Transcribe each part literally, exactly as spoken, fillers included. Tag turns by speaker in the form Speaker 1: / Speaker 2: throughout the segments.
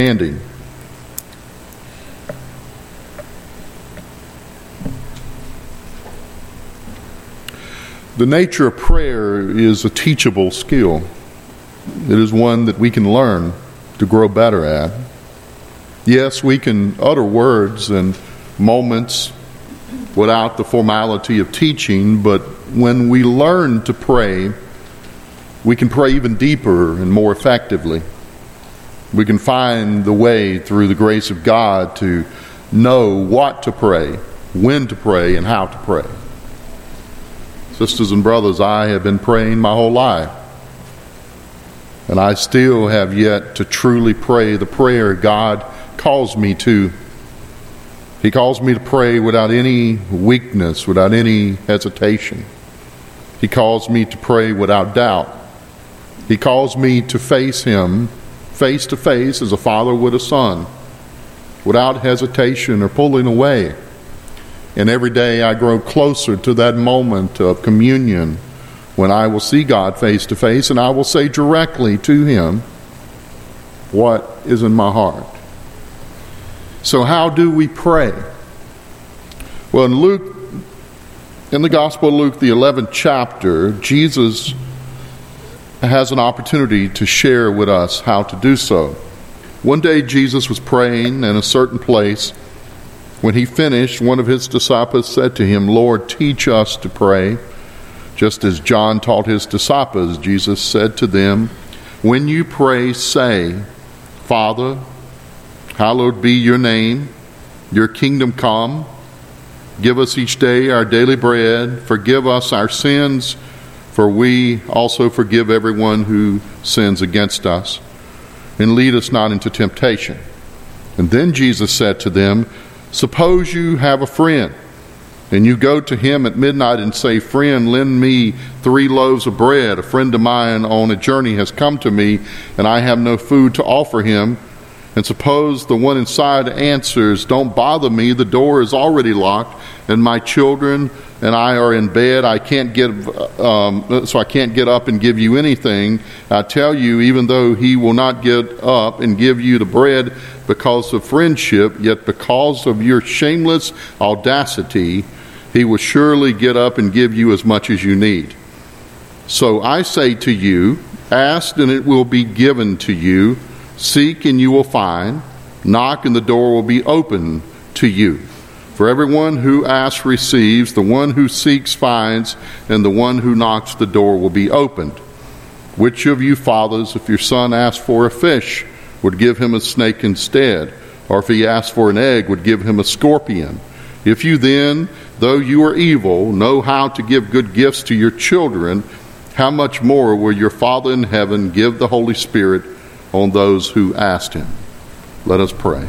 Speaker 1: Standing. The nature of prayer is a teachable skill. It is one that we can learn to grow better at. Yes, we can utter words and moments without the formality of teaching, but when we learn to pray, we can pray even deeper and more effectively. We can find the way through the grace of God to know what to pray, when to pray, and how to pray. Sisters and brothers, I have been praying my whole life, and I still have yet to truly pray the prayer God calls me to. He calls me to pray without any weakness, without any hesitation. He calls me to pray without doubt. He calls me to face Him face to face as a father would a son, without hesitation or pulling away. And every day I grow closer to that moment of communion when I will see God face to face, and I will say directly to Him what is in my heart. So how do we pray? Well, in Luke, in the Gospel of Luke, the eleventh chapter, Jesus has an opportunity to share with us how to do so. One day Jesus was praying in a certain place. When he finished, one of his disciples said to him, "Lord, teach us to pray, just as John taught his disciples." Jesus said to them, "When you pray, say, 'Father, hallowed be your name, your kingdom come. Give us each day our daily bread. Forgive us our sins, for we also forgive everyone who sins against us. And lead us not into temptation.'" And then Jesus said to them, "Suppose you have a friend, and you go to him at midnight and say, 'Friend, lend me three loaves of bread. A friend of mine on a journey has come to me, and I have no food to offer him.' And suppose the one inside answers, 'Don't bother me, the door is already locked, and my children and I are in bed. I can't get, um, so I can't get up and give you anything.' I tell you, even though he will not get up and give you the bread because of friendship, yet because of your shameless audacity, he will surely get up and give you as much as you need. So I say to you, ask and it will be given to you. Seek and you will find. Knock and the door will be open to you. For everyone who asks receives, the one who seeks finds, and the one who knocks the door will be opened. Which of you fathers, if your son asks for a fish, would give him a snake instead? Or if he asks for an egg, would give him a scorpion? If you then, though you are evil, know how to give good gifts to your children, how much more will your Father in heaven give the Holy Spirit on those who ask Him?" Let us pray.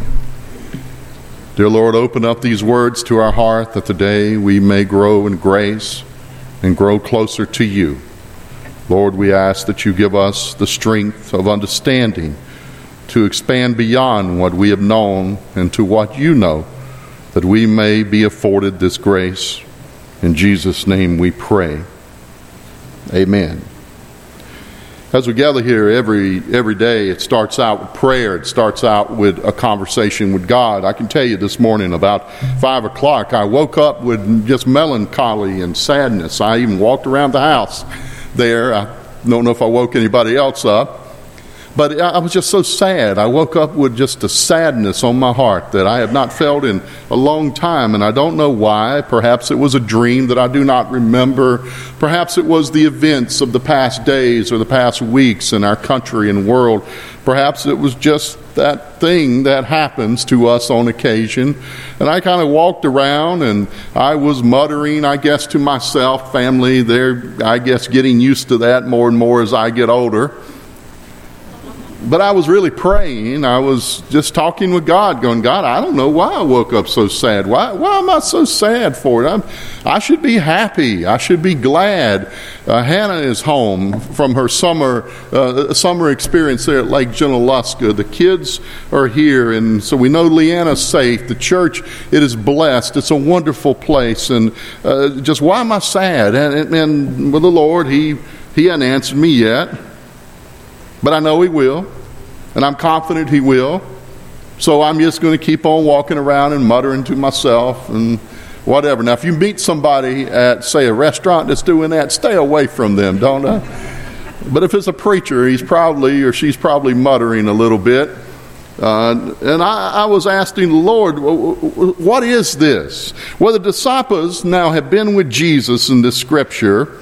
Speaker 1: Dear Lord, open up these words to our heart that today we may grow in grace and grow closer to You. Lord, we ask that You give us the strength of understanding to expand beyond what we have known and to what You know, that we may be afforded this grace. In Jesus' name we pray. Amen. As we gather here every every day, it starts out with prayer. It starts out with a conversation with God. I can tell you this morning about five o'clock, I woke up with just melancholy and sadness. I even walked around the house there. I don't know if I woke anybody else up. But I was just so sad. I woke up with just a sadness on my heart that I have not felt in a long time, and I don't know why. Perhaps it was a dream that I do not remember. Perhaps it was the events of the past days or the past weeks in our country and world. Perhaps it was just that thing that happens to us on occasion. And I kind of walked around and I was muttering, I guess, to myself, family, they're, I guess, getting used to that more and more as I get older. But I was really praying. I was just talking with God, going, God, I don't know why I woke up so sad. Why why am I so sad for it? I'm, I should be happy. I should be glad. Uh, Hannah is home from her summer uh, summer experience there at Lake Junaluska. The kids are here, and so we know Leanna's safe. The church, it is blessed. It's a wonderful place. And uh, just why am I sad? And, and, and with the Lord, He He hadn't answered me yet. But I know He will, and I'm confident He will. So I'm just going to keep on walking around and muttering to myself and whatever. Now, if you meet somebody at, say, a restaurant that's doing that, stay away from them, don't I? But if it's a preacher, he's probably or she's probably muttering a little bit. Uh, and I, I was asking the Lord, what is this? Well, the disciples now have been with Jesus in this scripture,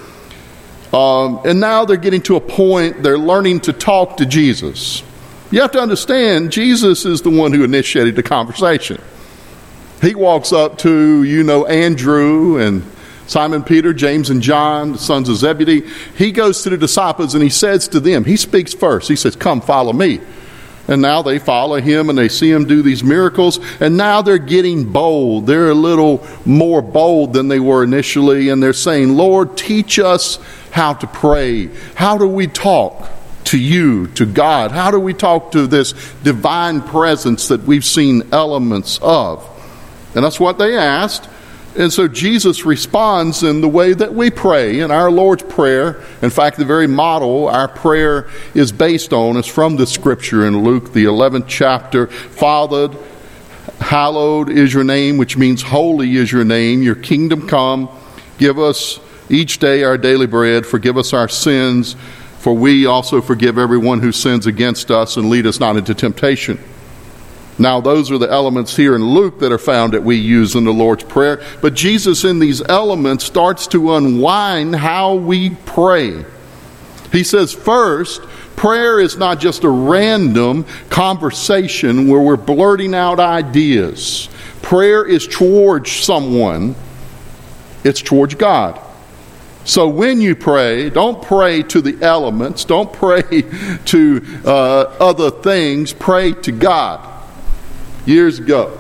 Speaker 1: um, and now they're getting to a point, they're learning to talk to Jesus. You have to understand, Jesus is the one who initiated the conversation. He walks up to, you know, Andrew and Simon Peter, James and John, the sons of Zebedee. He goes to the disciples and he says to them, he speaks first. He says, come follow me. And now they follow him and they see him do these miracles. And now they're getting bold. They're a little more bold than they were initially. And they're saying, Lord, teach us how to pray. How do we talk to you, to God? How do we talk to this divine presence that we've seen elements of? And that's what they asked. And so Jesus responds in the way that we pray in our Lord's Prayer. In fact, the very model our prayer is based on is from the scripture in Luke, the eleventh chapter. Father, hallowed is your name, which means holy is your name. Your kingdom come. Give us each day our daily bread. Forgive us our sins, for we also forgive everyone who sins against us, and lead us not into temptation. Now, those are the elements here in Luke that are found that we use in the Lord's Prayer. But Jesus in these elements starts to unwind how we pray. He says, first, prayer is not just a random conversation where we're blurting out ideas. Prayer is towards someone. It's towards God. So when you pray, don't pray to the elements. Don't pray to uh, other things. Pray to God. Years ago,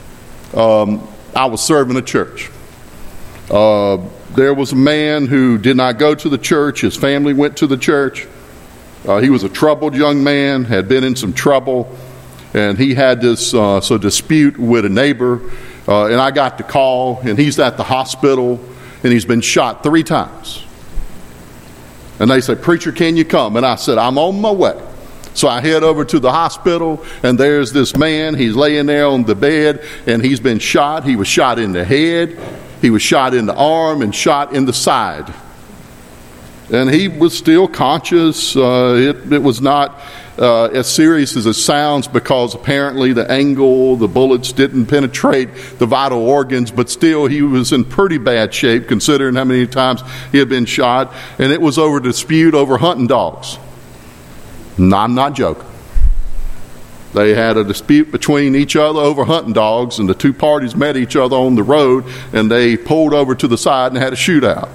Speaker 1: um, I was serving a church. Uh, there was a man who did not go to the church. His family went to the church. Uh, he was a troubled young man, had been in some trouble, and he had this uh, so dispute with a neighbor. Uh, and I got the call, and he's at the hospital, and he's been shot three times. And they said, "Preacher, can you come?" And I said, "I'm on my way." So I head over to the hospital, and there's this man. He's laying there on the bed, and he's been shot. He was shot in the head, he was shot in the arm, and shot in the side. And he was still conscious. Uh, it, it was not uh, as serious as it sounds, because apparently the angle, the bullets didn't penetrate the vital organs, but still he was in pretty bad shape considering how many times he had been shot. And it was over a dispute over hunting dogs. No, I'm not joking. They had a dispute between each other over hunting dogs, and the two parties met each other on the road, and they pulled over to the side and had a shootout.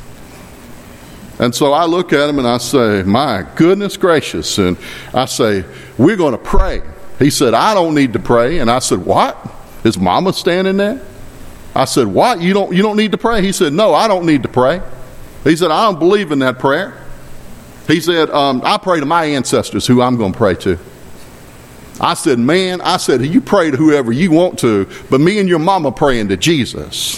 Speaker 1: And so I look at him and I say, "My goodness gracious." And I say, "We're going to pray." He said, "I don't need to pray." And I said, "What? His mama standing there?" I said, "What? You don't, you don't need to pray?" He said, "No, I don't need to pray." He said, "I don't believe in that prayer." He said, um, "I pray to my ancestors, who I'm going to pray to." I said, "Man," I said, "you pray to whoever you want to, but me and your mama praying to Jesus."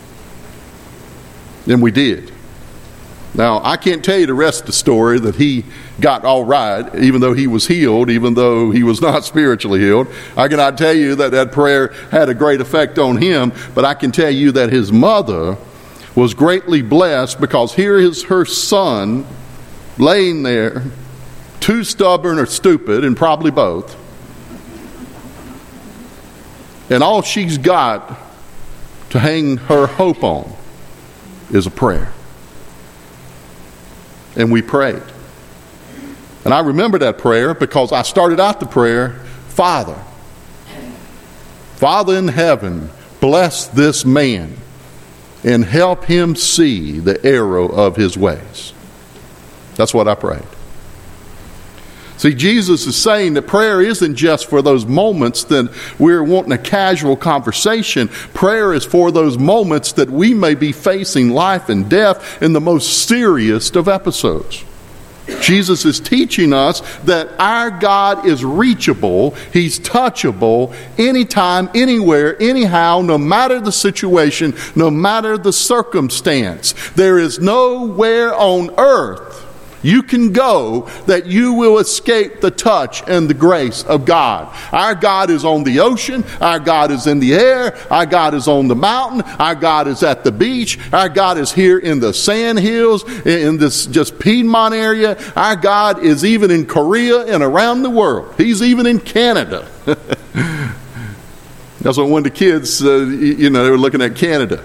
Speaker 1: And we did. Now, I can't tell you the rest of the story, that he got all right, even though he was healed, even though he was not spiritually healed. I cannot tell you that that prayer had a great effect on him, but I can tell you that his mother was greatly blessed, because here is her son laying there, too stubborn or stupid, and probably both. And all she's got to hang her hope on is a prayer. And we prayed. And I remember that prayer because I started out the prayer, "Father, Father in heaven, bless this man and help him see the error of his ways." That's what I prayed. See, Jesus is saying that prayer isn't just for those moments that we're wanting a casual conversation. Prayer is for those moments that we may be facing life and death in the most serious of episodes. Jesus is teaching us that our God is reachable, He's touchable, anytime, anywhere, anyhow, no matter the situation, no matter the circumstance. There is nowhere on earth you can go that you will escape the touch and the grace of God. Our God is on the ocean. Our God is in the air. Our God is on the mountain. Our God is at the beach. Our God is here in the sand hills, in this just Piedmont area. Our God is even in Korea and around the world. He's even in Canada. That's what when the kids, uh, you know, they were looking at Canada.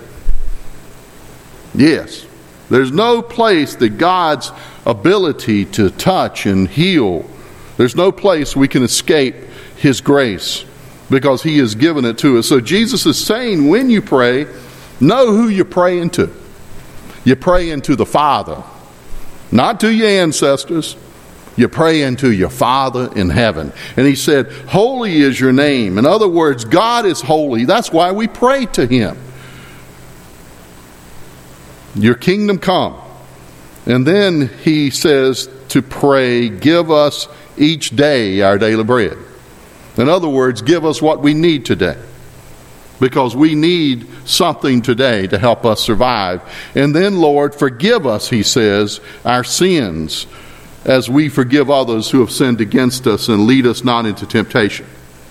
Speaker 1: Yes, there's no place that God's ability to touch and heal, there's no place we can escape His grace because He has given it to us. So Jesus is saying when you pray, know who you're praying to. You're praying to the Father, not to your ancestors. You're praying to your Father in heaven. And He said, holy is your name. In other words, God is holy. That's why we pray to Him. Your kingdom come. And then He says to pray, give us each day our daily bread. In other words, give us what we need today. Because we need something today to help us survive. And then, Lord, forgive us, He says, our sins, as we forgive others who have sinned against us, and lead us not into temptation.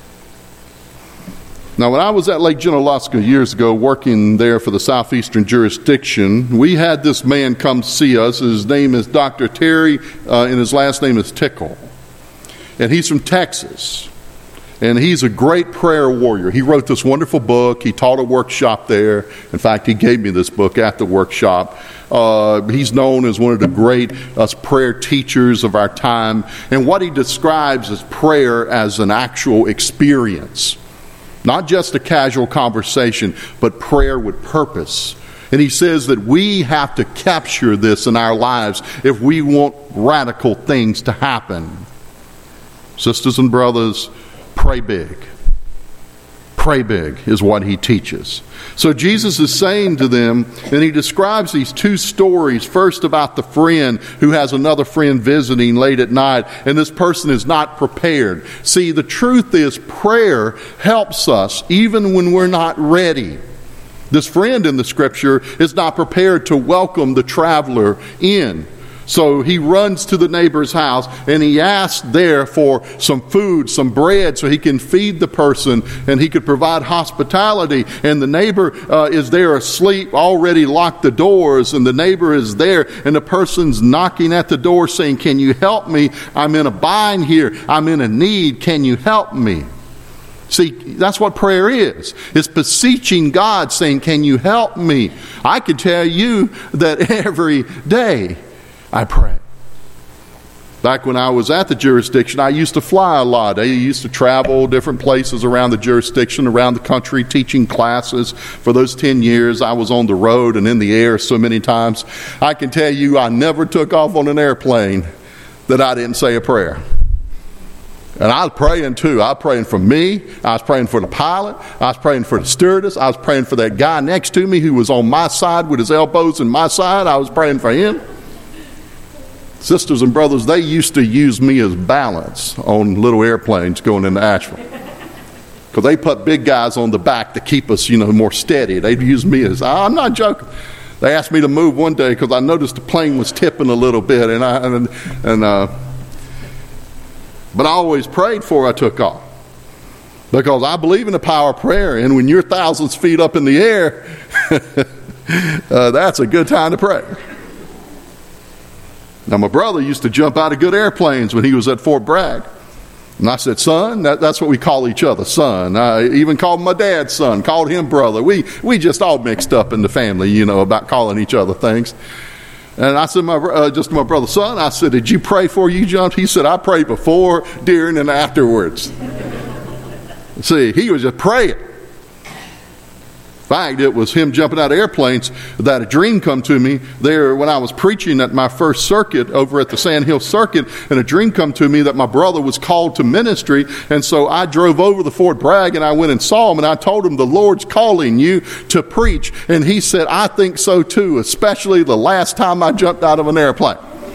Speaker 1: Now, when I was at Lake Junaluska years ago, working there for the Southeastern Jurisdiction, we had this man come see us. His name is Doctor Terry, uh, and his last name is Tickle. And he's from Texas. And he's a great prayer warrior. He wrote this wonderful book. He taught a workshop there. In fact, he gave me this book at the workshop. Uh, he's known as one of the great uh, prayer teachers of our time. And what he describes is prayer as an actual experience. Not just a casual conversation, but prayer with purpose. And he says that we have to capture this in our lives if we want radical things to happen. Sisters and brothers, pray big. Pray big is what he teaches. So Jesus is saying to them, and he describes these two stories. First about the friend who has another friend visiting late at night, and this person is not prepared. See, the truth is prayer helps us even when we're not ready. This friend in the scripture is not prepared to welcome the traveler in. So he runs to the neighbor's house and he asks there for some food, some bread, so he can feed the person and he could provide hospitality. And the neighbor uh, is there asleep, already locked the doors, and the neighbor is there and the person's knocking at the door saying, can you help me? I'm in a bind here. I'm in a need. Can you help me? See, that's what prayer is. It's beseeching God, saying, can you help me? I can tell you that every day I pray. Back when I was at the jurisdiction, I used to fly a lot. I used to travel different places around the jurisdiction, around the country, teaching classes. For those ten years, I was on the road and in the air so many times. I can tell you I never took off on an airplane that I didn't say a prayer. And I was praying too. I was praying for me. I was praying for the pilot. I was praying for the stewardess. I was praying for that guy next to me who was on my side with his elbows in my side. I was praying for him. Sisters and brothers, they used to use me as balance on little airplanes going into Asheville. Because they put big guys on the back to keep us, you know, more steady. They'd use me as, I'm not joking. They asked me to move one day because I noticed the plane was tipping a little bit. And I, and, and uh, But I always prayed before I took off. Because I believe in the power of prayer. And when you're thousands of feet up in the air, uh, that's a good time to pray. Now, my brother used to jump out of good airplanes when he was at Fort Bragg. And I said, son, that, that's what we call each other, son. I even called my dad son, called him brother. We we just all mixed up in the family, you know, about calling each other things. And I said, my uh, just my brother, son, I said, did you pray before you jumped? He said, I prayed before, during, and afterwards. See, he was just praying. In fact, it was him jumping out of airplanes that a dream come to me there when I was preaching at my first circuit over at the Sand Hill Circuit, and a dream come to me that my brother was called to ministry. And so I drove over to Fort Bragg and I went and saw him, and I told him, the Lord's calling you to preach. And he said, I think so too, especially the last time I jumped out of an airplane.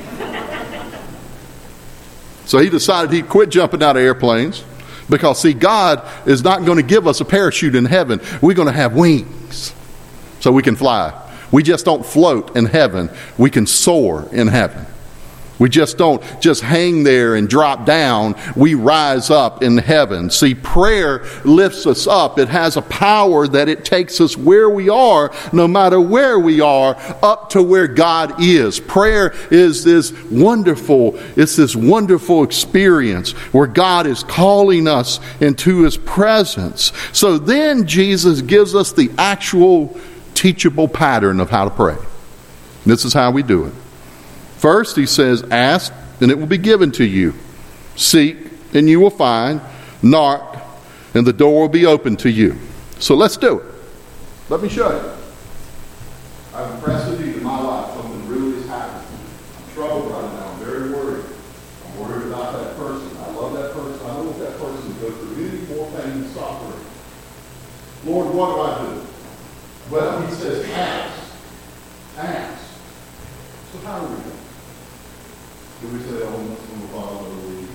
Speaker 1: So he decided he'd quit jumping out of airplanes. Because, see, God is not going to give us a parachute in heaven. We're going to have wings so we can fly. We just don't float in heaven. We can soar in heaven. We just don't just hang there and drop down. We rise up in heaven. See, prayer lifts us up. It has a power that it takes us where we are, no matter where we are, up to where God is. Prayer is this wonderful, it's this wonderful experience where God is calling us into His presence. So then Jesus gives us the actual teachable pattern of how to pray. This is how we do it. First, He says, ask, and it will be given to you. Seek, and you will find. Knock, and the door will be open to you. So let's do it. Let me show you. I've impressed with you in my life. Something really is happening. I'm troubled right now. I'm very worried. I'm worried about that person. I love that person. I know what that person goes through any more pain and suffering. Lord, what do I do? Well, He says, ask. Ask. So how do we do? Do we say, oh, my Father, we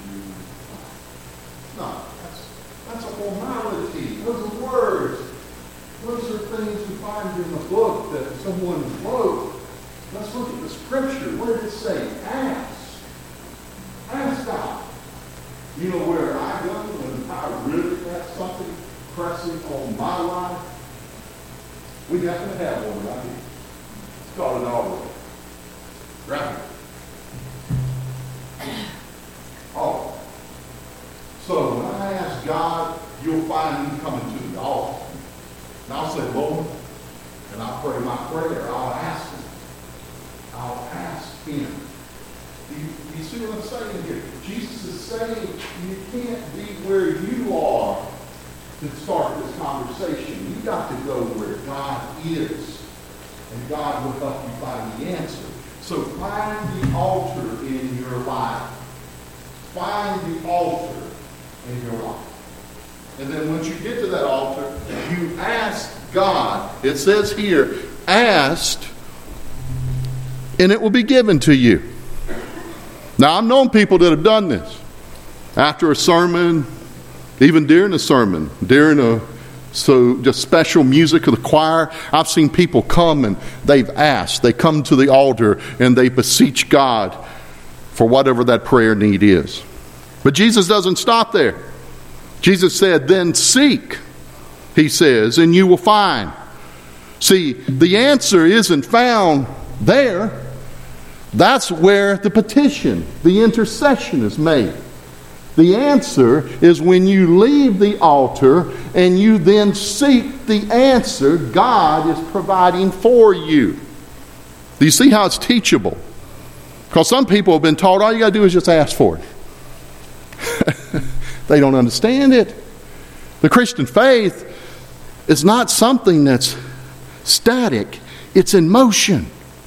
Speaker 1: No, that's, that's a formality. Those are words. Those are things we find in the book that someone wrote. Let's look at the Scripture. What did it say? Ask. Ask God. You know where I go when I really have something pressing on my life? We happen to have one right here. It's called an altar. Right here. Oh. So when I ask God, you'll find me coming to the altar. And I'll say, Lord, and I'll pray my prayer. I'll ask Him. I'll ask Him. Do you, do you see what I'm saying here? Jesus is saying you can't be where you are to start this conversation. You've got to go where God is. And God will help you find the answer. So find the altar in your life. Find the altar in your life. And then once you get to that altar, you ask God. It says here, asked, and it will be given to you. Now, I've known people that have done this. After a sermon, even during a sermon, during a so just special music of the choir, I've seen people come and they've asked. They come to the altar and they beseech God for whatever that prayer need is. But Jesus doesn't stop there. Jesus said, then seek, He says, and you will find. See, the answer isn't found there. That's where the petition, the intercession is made. The answer is when you leave the altar and you then seek the answer God is providing for you. Do you see how it's teachable? Because some people have been taught all you got to do is just ask for it. They don't understand it. The Christian faith is not something that's static. It's in motion.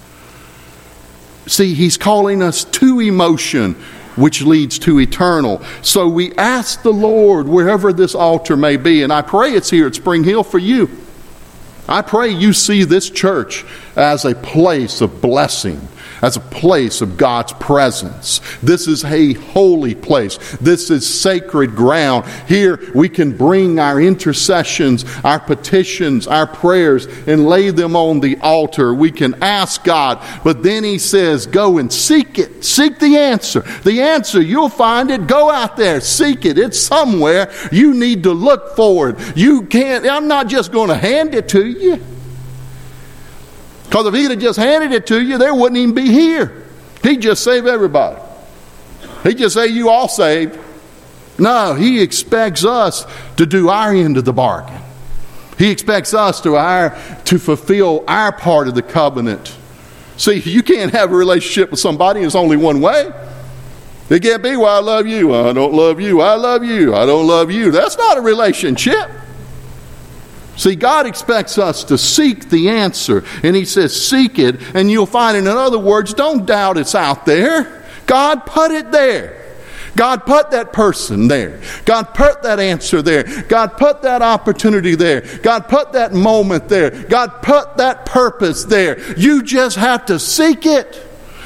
Speaker 1: See, He's calling us to emotion, which leads to eternal. So we ask the Lord wherever this altar may be. And I pray it's here at Spring Hill for you. I pray you see this church as a place of blessing, as a place of God's presence. This is a holy place. This is sacred ground. Here we can bring our intercessions, our petitions, our prayers, and lay them on the altar. We can ask God, but then He says, go and seek it. Seek the answer. The answer, you'll find it. Go out there, seek it. It's somewhere. You need to look for it. You can't, I'm not just going to hand it to you. Because if He'd have just handed it to you, there wouldn't even be here. He'd just save everybody. He'd just say, you all saved. No, He expects us to do our end of the bargain. He expects us to, our, to fulfill our part of the covenant. See, you can't have a relationship with somebody. It's only one way. It can't be, well, I love you. I don't love you. I love you. I don't love you. That's not a relationship. See, God expects us to seek the answer. And He says, seek it and you'll find it. In other words, don't doubt it's out there. God put it there. God put that person there. God put that answer there. God put that opportunity there. God put that moment there. God put that purpose there. You just have to seek it.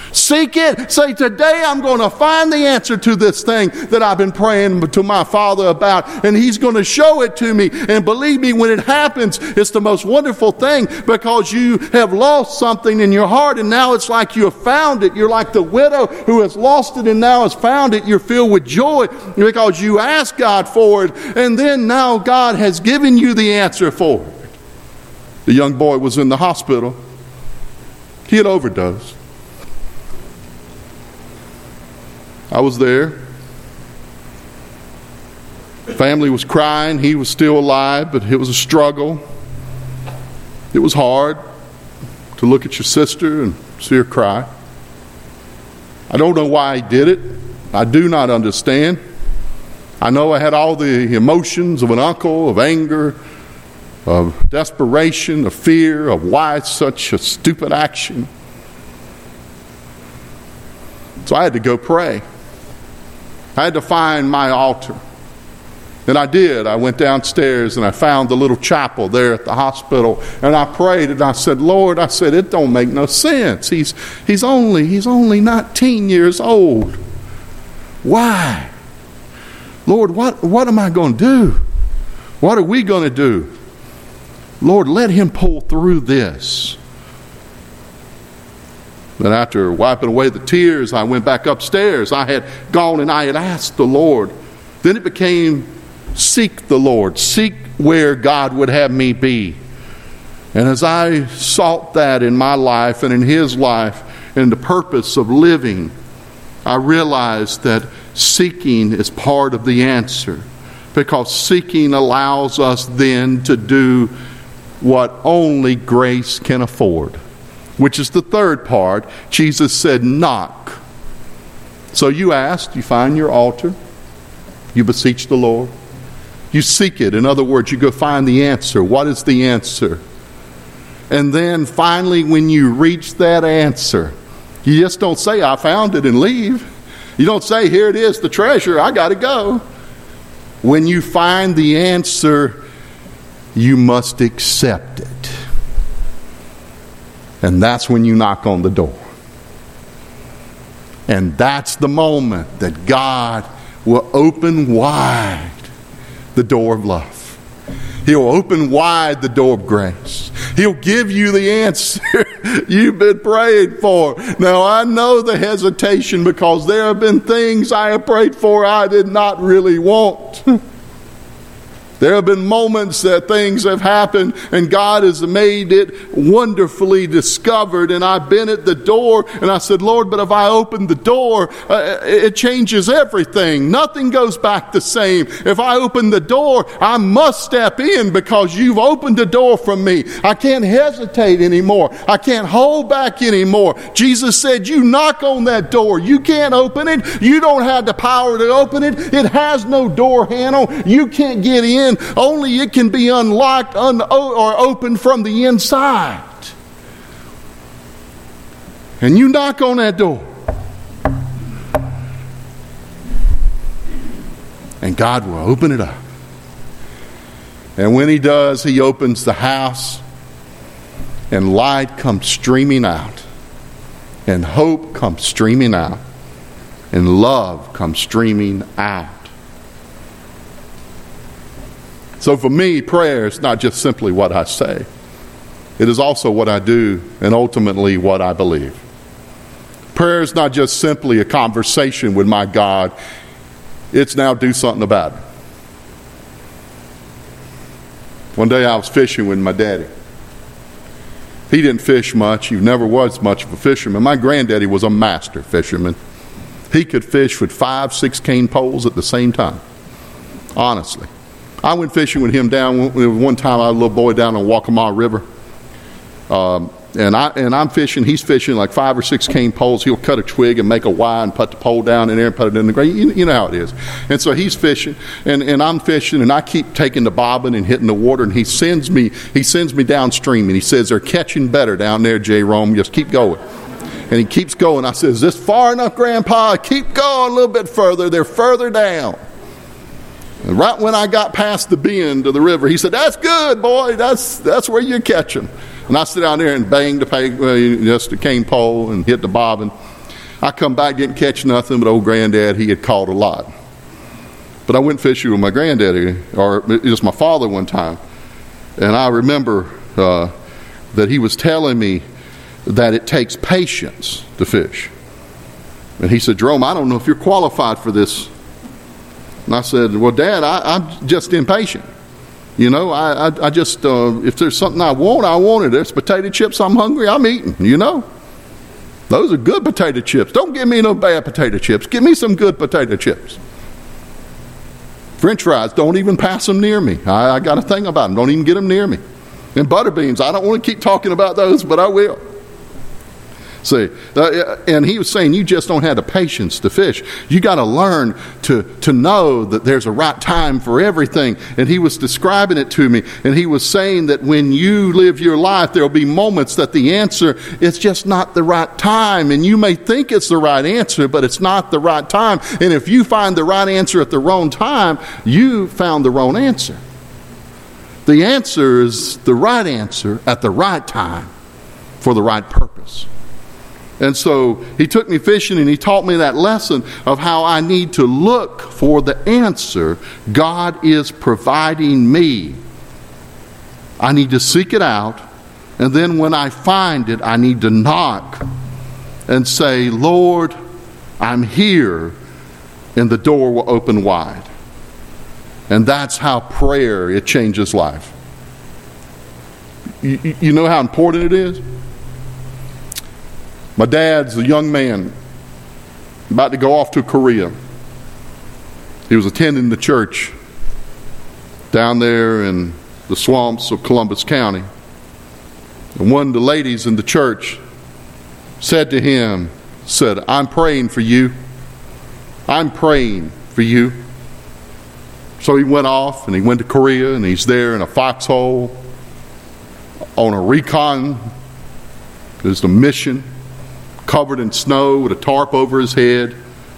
Speaker 1: Seek it. Say, today I'm going to find the answer to this thing that I've been praying to my Father about, and He's going to show it to me. And believe me, when it happens, it's the most wonderful thing, because you have lost something in your heart, and now it's like you have found it. You're like the widow who has lost it and now has found it. You're filled with joy because you asked God for it, and then now God has given you the answer for it. The young boy was in the hospital. He had overdosed. I was there. Family was crying. He was still alive, but it was a struggle. It was hard to look at your sister and see her cry. I don't know why he did it. I do not understand. I know I had all the emotions of an uncle, of anger, of desperation, of fear, of why such a stupid action. So I had to go pray. I had to find my altar. And I did. I went downstairs and I found the little chapel there at the hospital, and I prayed and I said, Lord, I said, it don't make no sense. He's he's only he's only nineteen years old. Why? Lord, what, what am I going to do? What are we going to do? Lord, let him pull through this. Then after wiping away the tears, I went back upstairs. I had gone and I had asked the Lord. Then it became seek the Lord. Seek where God would have me be. And as I sought that in my life and in his life and the purpose of living, I realized that seeking is part of the answer. Because seeking allows us then to do what only grace can afford. Which is the third part. Jesus said, knock. So you ask, you find your altar, you beseech the Lord, you seek it. In other words, you go find the answer. What is the answer? And then finally, when you reach that answer, you just don't say, I found it, and leave. You don't say, here it is, the treasure, I got to go. When you find the answer, you must accept it. And that's when you knock on the door. And that's the moment that God will open wide the door of love. He'll open wide the door of grace. He'll give you the answer you've been praying for. Now, I know the hesitation, because there have been things I have prayed for I did not really want. There have been moments that things have happened and God has made it wonderfully discovered, and I've been at the door and I said, Lord, but if I open the door, uh, it changes everything. Nothing goes back the same. If I open the door, I must step in because you've opened the door for me. I can't hesitate anymore. I can't hold back anymore. Jesus said, you knock on that door. You can't open it. You don't have the power to open it. It has no door handle. You can't get in. Only it can be unlocked un- or opened from the inside. And you knock on that door. And God will open it up. And when he does, he opens the house, and light comes streaming out, and hope comes streaming out, and love comes streaming out. So for me, prayer is not just simply what I say. It is also what I do, and ultimately what I believe. Prayer is not just simply a conversation with my God. It's now do something about it. One day I was fishing with my daddy. He didn't fish much. He never was much of a fisherman. My granddaddy was a master fisherman. He could fish with five, six cane poles at the same time. Honestly. I went fishing with him down one time. I was a little boy down on Waccamaw River, um, and I and I'm fishing. He's fishing like five or six cane poles. He'll cut a twig and make a Y and put the pole down in there and put it in the ground. You, you know how it is. And so he's fishing, and, and I'm fishing, and I keep taking the bobbin and hitting the water. And he sends me he sends me downstream, and he says, "They're catching better down there, J. Rome. Just keep going." And he keeps going. I says, "Is this far enough, Grandpa? Keep going a little bit further. They're further down." And right when I got past the bend of the river, he said, "That's good, boy. That's that's where you catch them." And I sit down there and banged the peg, uh, just a cane pole and hit the bobbin. I come back, didn't catch nothing, but old granddad, he had caught a lot. But I went fishing with my granddaddy, or it was my father one time. And I remember uh, that he was telling me that it takes patience to fish. And he said, Jerome, I don't know if you're qualified for this. And I said, well, Dad, I, I'm just impatient. You know, I, I, I just, uh, if there's something I want, I want it. There's potato chips, I'm hungry, I'm eating, you know. Those are good potato chips. Don't give me no bad potato chips. Give me some good potato chips. French fries, don't even pass them near me. I, I got a thing about them. Don't even get them near me. And butter beans, I don't want to keep talking about those, but I will. See, uh, and he was saying you just don't have the patience to fish. You got to learn to to know that there's a right time for everything. And he was describing it to me, and he was saying that when you live your life, there will be moments that the answer is just not the right time, and you may think it's the right answer, but it's not the right time. And if you find the right answer at the wrong time, you found the wrong answer. The answer is the right answer at the right time for the right purpose. And so he took me fishing, and he taught me that lesson of how I need to look for the answer God is providing me. I need to seek it out, and then when I find it, I need to knock and say, Lord, I'm here, and the door will open wide. And that's how prayer, it changes life. You, you know how important it is? My dad's a young man about to go off to Korea. He was attending the church down there in the swamps of Columbus County. And one of the ladies in the church said to him, said, I'm praying for you. I'm praying for you. So he went off and he went to Korea, and he's there in a foxhole on a recon. There's the mission, covered in snow with a tarp over his head,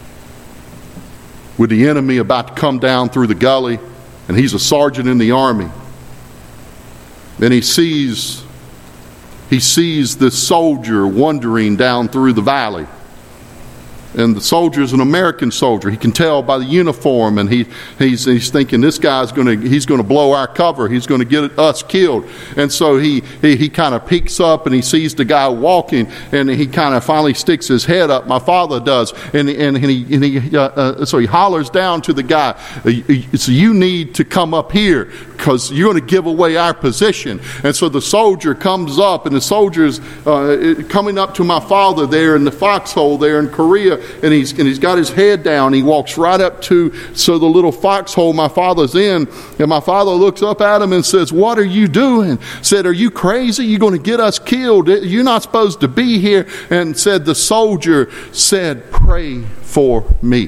Speaker 1: with the enemy about to come down through the gully, and he's a sergeant in the army. And he sees he sees this soldier wandering down through the valley. And the soldier is an American soldier. He can tell by the uniform, and he he's he's thinking this guy's going to he's going to blow our cover. He's going to get us killed. And so he he, he kind of peeks up, and he sees the guy walking, and he kind of finally sticks his head up. My father does, and and, and he and he uh, uh, so he hollers down to the guy. So you need to come up here because you're going to give away our position. And so the soldier comes up, and the soldier's uh, coming up to my father there in the foxhole there in Korea. And he's and he's got his head down. He walks right up to so the little foxhole my father's in. And my father looks up at him and says, "What are you doing?" Said, "Are you crazy? You're going to get us killed. You're not supposed to be here." And said the soldier said, "Pray for me."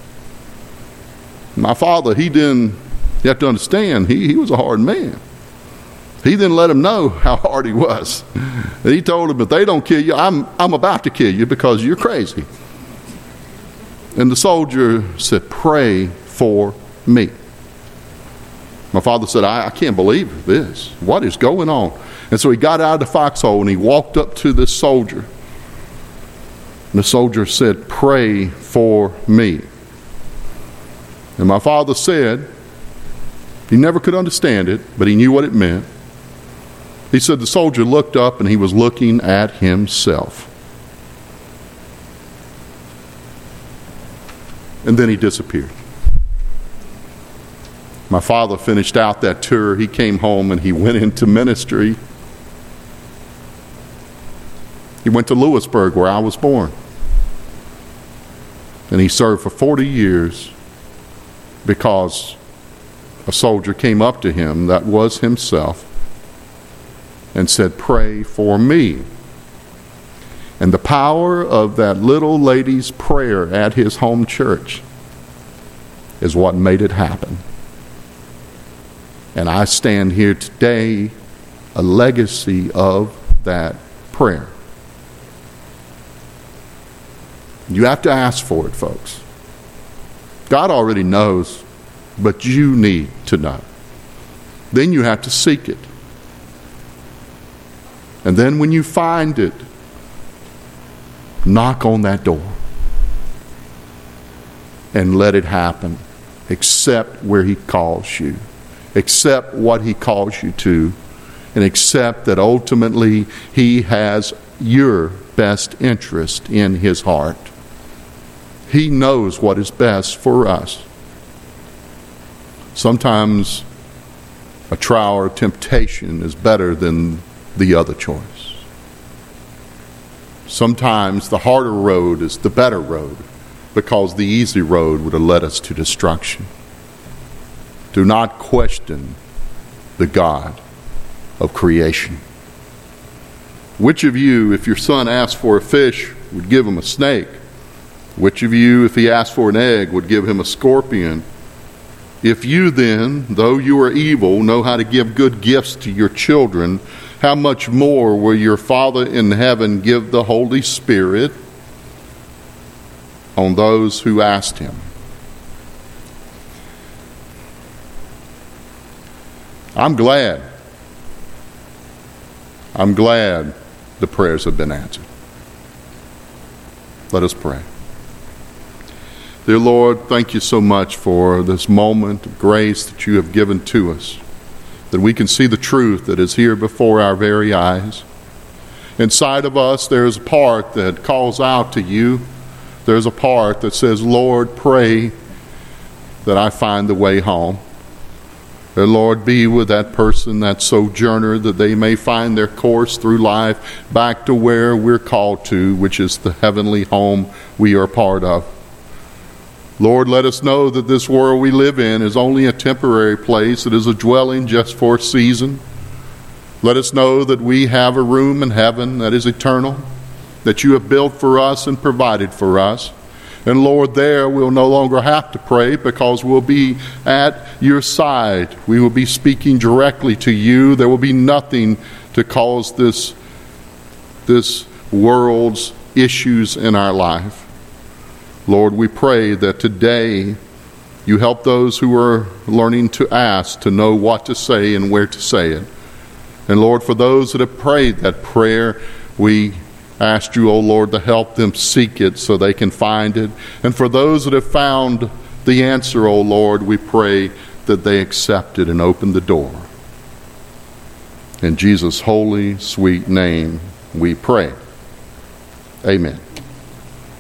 Speaker 1: My father, he didn't. You have to understand, he he was a hard man. He didn't let him know how hard he was. And he told him, "If they don't kill you, I'm I'm about to kill you because you're crazy." And the soldier said, "Pray for me." My father said, I, I can't believe this. What is going on? And so he got out of the foxhole and he walked up to this soldier. And the soldier said, "Pray for me." And my father said, he never could understand it, but he knew what it meant. He said the soldier looked up and he was looking at himself. And then he disappeared. My father finished out that tour. He came home and he went into ministry. He went to Lewisburg, where I was born. And he served for forty years because a soldier came up to him, that was himself, and said, "Pray for me." And the power of that little lady's prayer at his home church is what made it happen. And I stand here today, a legacy of that prayer. You have to ask for it, folks. God already knows, but you need to know. Then you have to seek it. And then when you find it, knock on that door. and let it happen. Accept where he calls you. Accept what he calls you to. And accept that ultimately he has your best interest in his heart. He knows what is best for us. Sometimes a trial or temptation is better than the other choice. Sometimes the harder road is the better road, because the easy road would have led us to destruction. Do not question the God of creation. Which of you, if your son asked for a fish, would give him a snake? Which of you, if he asked for an egg, would give him a scorpion? If you then, though you are evil, know how to give good gifts to your children, how much more will your Father in heaven give the Holy Spirit on those who asked him? I'm glad. I'm glad the prayers have been answered. Let us pray. Dear Lord, thank you so much for this moment of grace that you have given to us, that we can see the truth that is here before our very eyes. Inside of us, there is a part that calls out to you. There's a part that says, Lord, pray that I find the way home. And Lord, be with that person, that sojourner, that they may find their course through life back to where we're called to, which is the heavenly home we are part of. Lord, let us know that this world we live in is only a temporary place. It is a dwelling just for a season. Let us know that we have a room in heaven that is eternal, that you have built for us and provided for us. And Lord, there we'll no longer have to pray, because we'll be at your side. We will be speaking directly to you. There will be nothing to cause this, this world's issues in our life. Lord, we pray that today you help those who are learning to ask to know what to say and where to say it. And Lord, for those that have prayed that prayer, we ask you, O Lord, to help them seek it so they can find it. And for those that have found the answer, O Lord, we pray that they accept it and open the door. In Jesus' holy, sweet name we pray. Amen.